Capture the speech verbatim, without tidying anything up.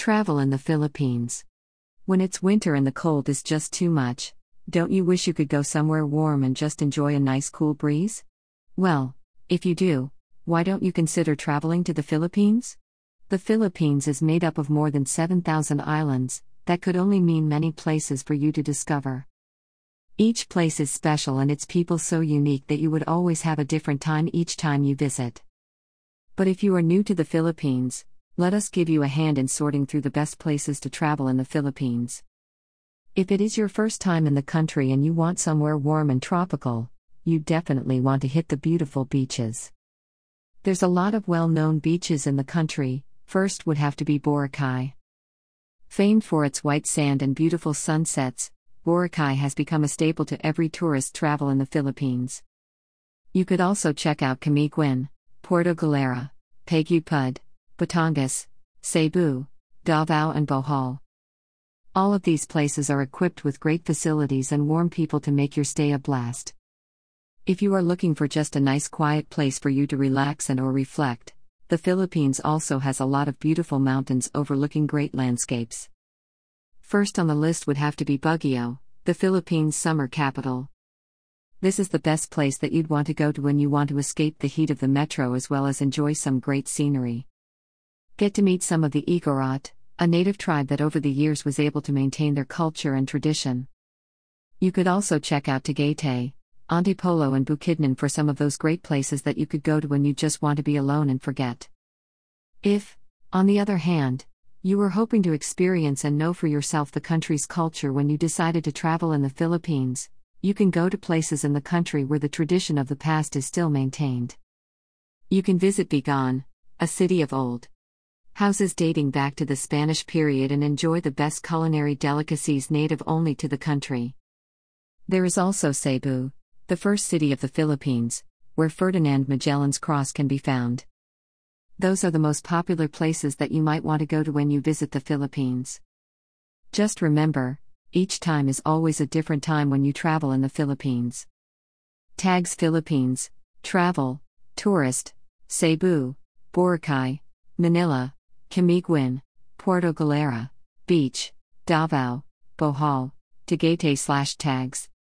Travel in the Philippines. When it's winter and the cold is just too much, don't you wish you could go somewhere warm and just enjoy a nice cool breeze? Well, if you do, why don't you consider traveling to the Philippines? The Philippines is made up of more than seven thousand islands, that could only mean many places for you to discover. Each place is special and its people so unique that you would always have a different time each time you visit. But if you are new to the Philippines, let us give you a hand in sorting through the best places to travel in the Philippines. If it is your first time in the country and you want somewhere warm and tropical, you definitely want to hit the beautiful beaches. There's a lot of well-known beaches in the country. First would have to be Boracay. Famed for its white sand and beautiful sunsets, Boracay has become a staple to every tourist travel in the Philippines. You could also check out Camiguin, Puerto Galera, Pagupud, Batangas, Cebu, Davao and Bohol. All of these places are equipped with great facilities and warm people to make your stay a blast. If you are looking for just a nice quiet place for you to relax and or reflect, the Philippines also has a lot of beautiful mountains overlooking great landscapes. First on the list would have to be Baguio, the Philippines' summer capital. This is the best place that you'd want to go to when you want to escape the heat of the metro as well as enjoy some great scenery. Get to meet some of the Igorot, a native tribe that over the years was able to maintain their culture and tradition. You could also check out Tagaytay, Antipolo and Bukidnon for some of those great places that you could go to when you just want to be alone and forget. If, on the other hand, you were hoping to experience and know for yourself the country's culture when you decided to travel in the Philippines, you can go to places in the country where the tradition of the past is still maintained. You can visit Vigan, a city of old houses dating back to the Spanish period and enjoy the best culinary delicacies native only to the country. There is also Cebu, the first city of the Philippines, where Ferdinand Magellan's cross can be found. Those are the most popular places that you might want to go to when you visit the Philippines. Just remember, each time is always a different time when you travel in the Philippines. Tags Philippines, Travel, Tourist, Cebu, Boracay, Manila, Camiguin, Puerto Galera, Beach, Davao, Bohol, Tagaytay slash tags.